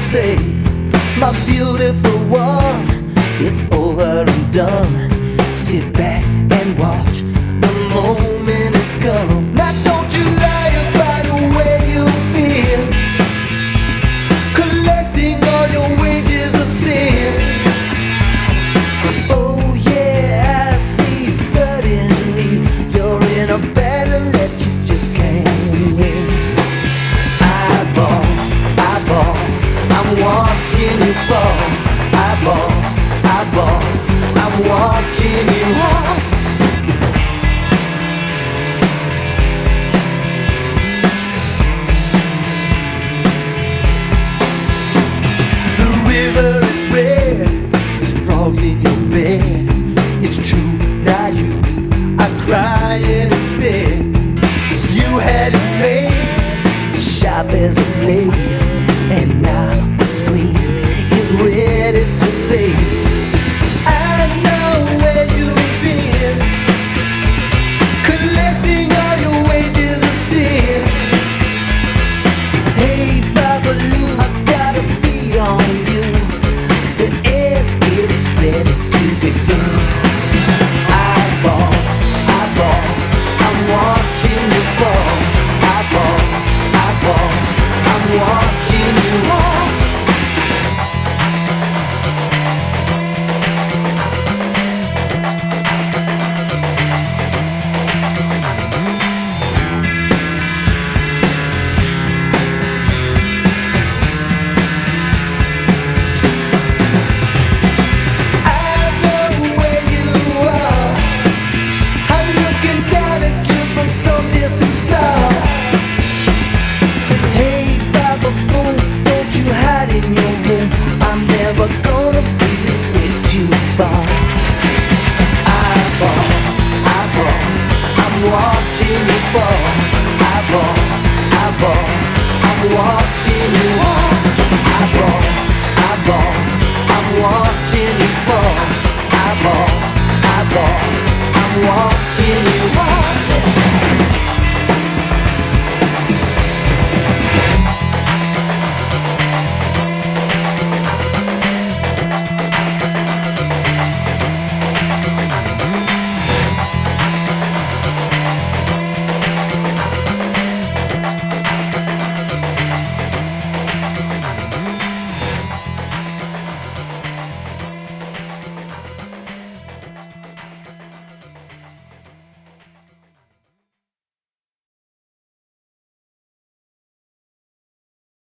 say, my beautiful one, it's over and done. Sit back and watch, the moment has come. Now don't you lie about the way you feel, collecting all your wages of sin. Oh yeah, I see suddenly you're in a battle that you just can't win. Eyeball, eyeball, I'm watching you fall. Eyeball, eyeball, I'm watching you